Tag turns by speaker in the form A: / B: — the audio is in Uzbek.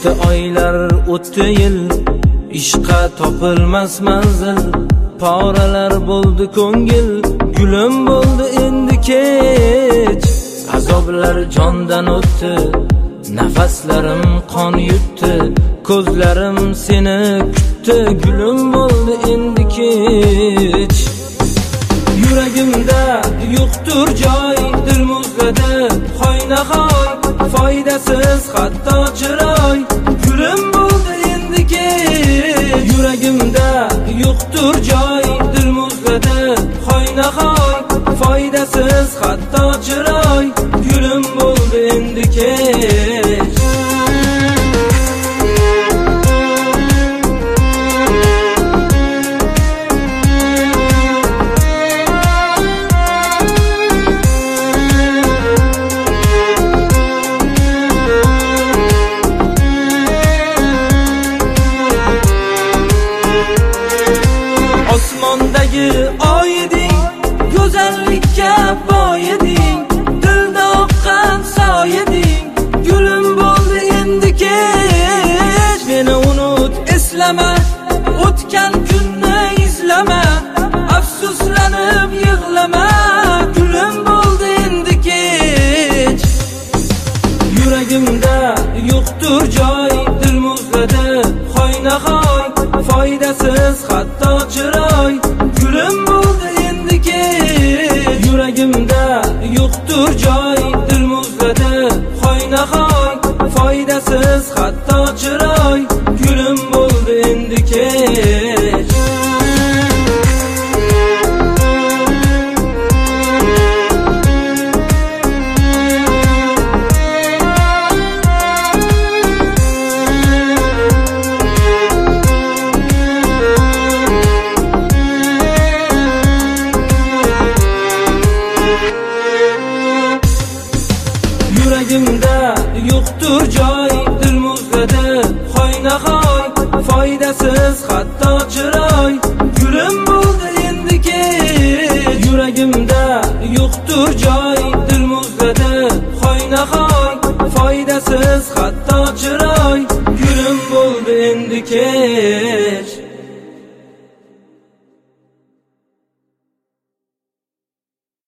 A: O'tdi oylar, o'tdi yil, ishqa topilmas manzil. Poralar bo'ldi ko'ngil, gulim bo'ldi endi kech. Azoblar jondan o'tdi, nafaslarim qon yutdi. Ko'zlarim seni kutdi, gulim bo'ldi endi kech. Yuragimda yo'qdir joy, dil muzladi hoynahoy. Foydasiz hatto chiroy, gulim bo'ldi endi kech. Yuragimda yo'qdir joy, dil muzladi hoynahoy. Foydasiz hatto chiroy.